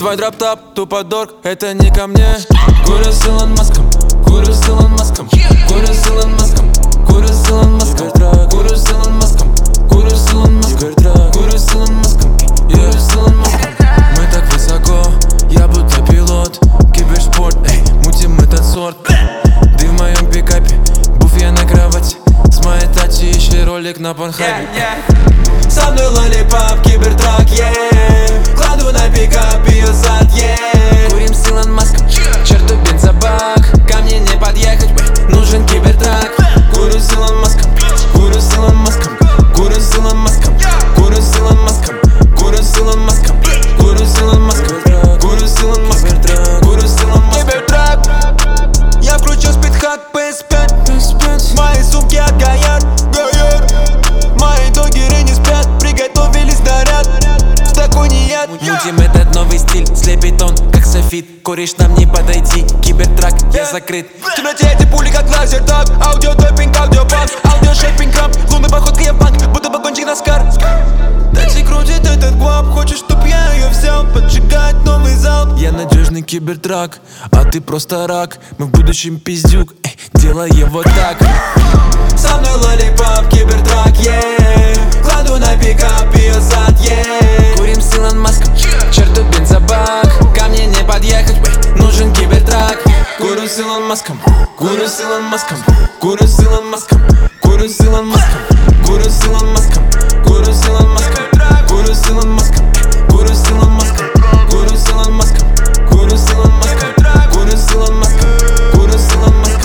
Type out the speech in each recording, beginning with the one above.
Твой дроп-топ, тупо дорг, это не ко мне. Курю с Илон Маском, курю с Илон Маском, курю с Илон Маском, курю с Илон Маском, курю с Илон Маском, курю с Илон Маском, курю с Илон Маском, курю с Илон Маском. Мы так высоко, я будто пилот. Киберспорт, эй, мутим этот сорт. Ты в моем пикапе, буф я на кровати. С моей тачи ищи ролик на Порнхабе. Со мной лолипап, кибертрак, кладу на пикап ее зад, Курим с Илон Маском, черту бензобак. Ко мне не подъехать, нужен кибертрак. Курю с Илон Маском, курю с Илон Маском, курю с Илон Маском, курю с Илон Маском, курю с Илон Маском, курю с Илон Маском, курю с Илон Маском, курю с Илон Маском. Кибертрак, я кручу спидхак PS5. Мои сумки от Гаяр, мои догеры не спят, приготовили снаряд. В такой не яд. Мутим этот новый стиль, слепит он, как софит. Куришь, нам не подойти, кибертрак, я закрыт. В темноте эти пули как лазер, так. Аудиотопинг, аудиопанк, аудиошейпинг, рамп. Лунный походка, я банк, будто погонщик Наскар. Такси крутит этот гвап, хочешь, чтоб я ее взял? Поджигать новый залп. Я надежный кибертрак, а ты просто рак. Мы в будущем пиздюк, делаем вот так. Со мной лолипап, кибертрак, кладу на пикап ее зад, Курим с Илон Маском, черту бензобак. Ко мне не подъехать, нужен кибертрак. Курю с Илон Маском, курю с Илон Маском, курю с Илон Маском, курю с Илон Маском, курю с Илон Маском, курю с Илон Маском, курю с Илон Маском, курю с Илон Маском, курю с Илон Маском, курю с Илон Маском, курю с Илон Маском, курю с Илон Маском.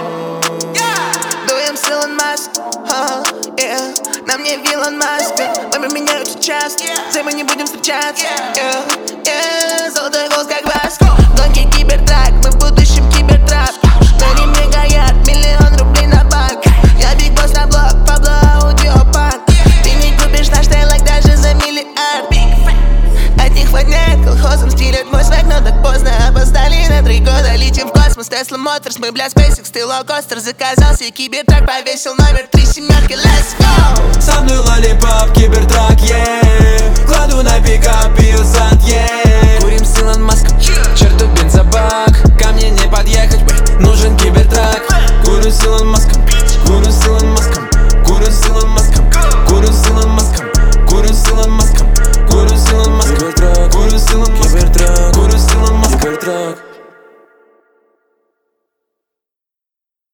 Дуем с Илон Маск, на мне Илон Маск. Номер меняются часто, мы не будем встречаться. Золотой голос как бас. Гонки кибертрак, мы в будущем кибертрап. На ремне Гаяр, миллион рублей на банк. Я биг босс на блок, Пабло аудиопанк. Ты не купишь наш тейлок даже за миллиард. От них воняет колхозом, стилят мой свек, но так поздно. Опоздали на 3 года, летим в космос. Tesla Motors, мы, бля, SpaceX, ты лоукостер. Заказал себе кибертрак, повесил номер 3 семерки, let's go. Со мной лолипап, кибертрак, кладу на пикап ее зад, Курим с Илон Маском, черту бензобак. Ко мне не подъехать, нужен кибертрак.